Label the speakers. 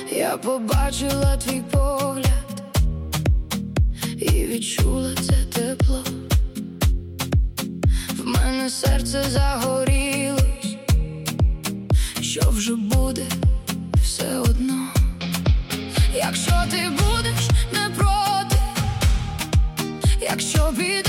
Speaker 1: Я побачила твій погляд і відчула це тепло. В мене серце загорілось, що вже буде все одно. Якщо ти будеш не проти, якщо